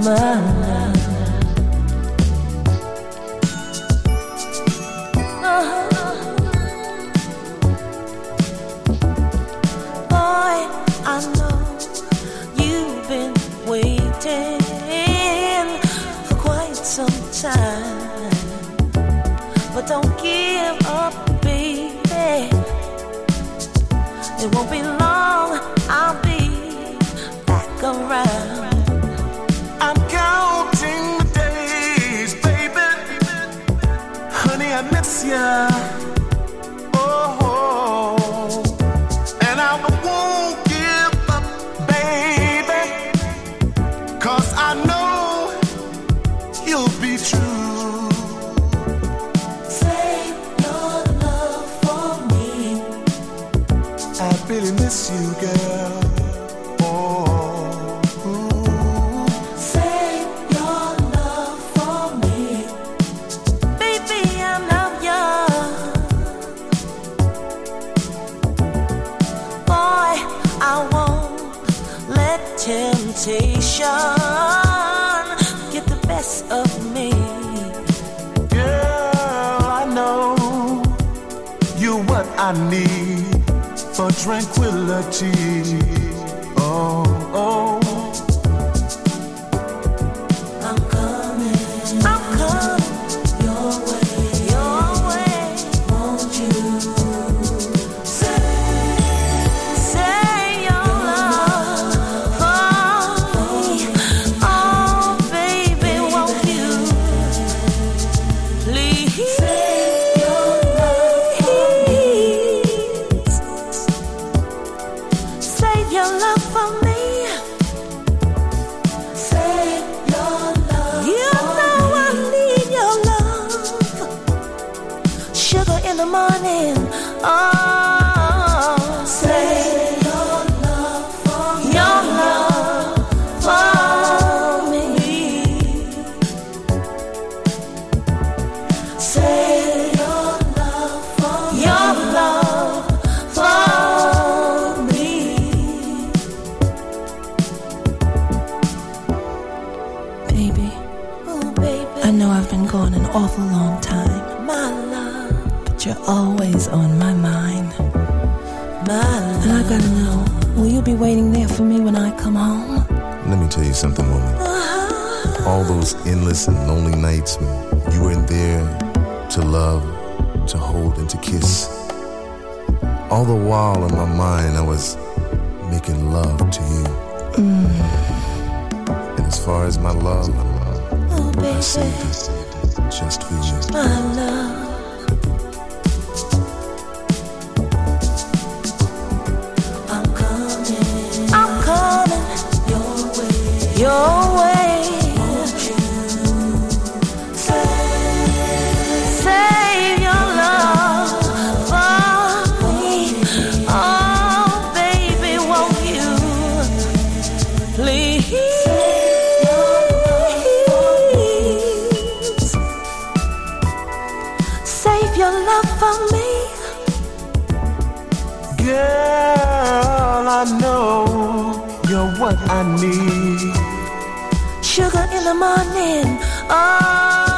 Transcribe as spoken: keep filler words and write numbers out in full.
my love. Boy, I know you've been waiting for quite some time, but don't give up, baby. It won't be long, I'll be back around. I'm counting the days, baby. Honey, I miss ya. You, girl. Oh, ooh. Save your love for me, baby. I love you, boy. I won't let temptation get the best of me. Girl, I know you're what I need for tranquility. Oh, oh. I'm coming, I'm coming your way, your way. Won't you save, save your love for me? Oh, baby, won't you please? Your love for me. Save your love. You know I need your love. Sugar in the morning. Oh, save your love for me. Your love for me. Save your love for me. Your love for me. I know I've been gone an awful long time, my love, but you're always on my mind, my love. And I gotta know, will you be waiting there for me when I come home? Let me tell you something, woman. Uh-huh. All those endless and lonely nights when you weren't there to love, to hold, and to kiss. All the while in my mind I was making love to you. Mm. And as far as my love, oh, baby, I saved it just for you. My love. I'm coming, I'm coming your way, your way. Won't you save, save your love for me? Oh, baby, won't you please? Save your love for me. Girl, I know you're what I need. Sugar in the morning. Oh.